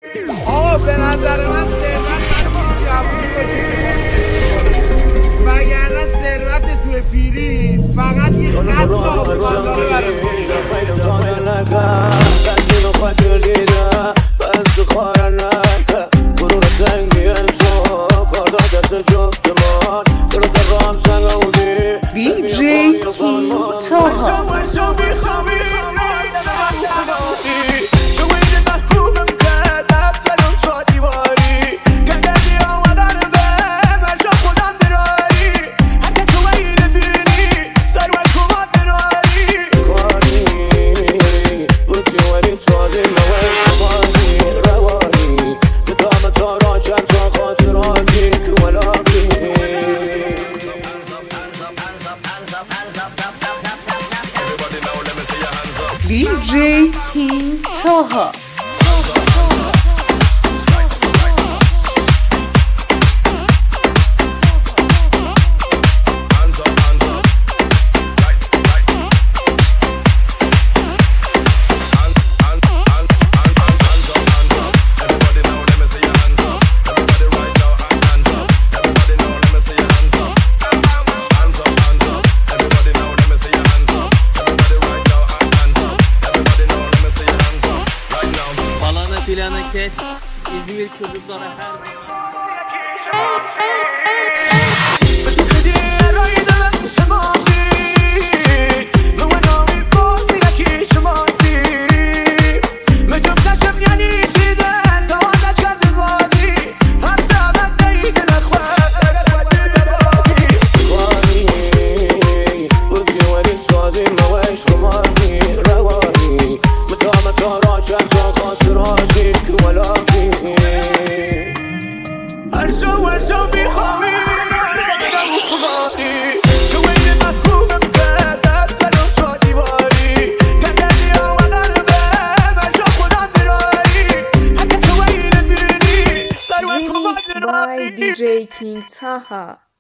آقا به نظر من ثروت هرچی جوونی باشه وگرنه ثروت توی پیری فقط یه خط آبادانه برای DJ King Taha. DJ King Taha. Planı kes, İzmir çocuklara her Remixed by DJ King Taha.